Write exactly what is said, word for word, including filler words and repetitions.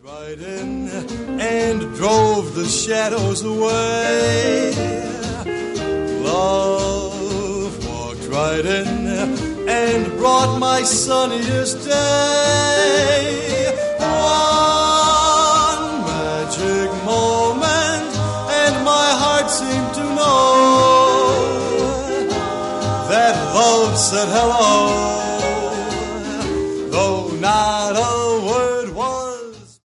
Right in and drove the shadows away. Love walked right in and brought my sunniest day. One magic moment and my heart seemed to know that love said hello.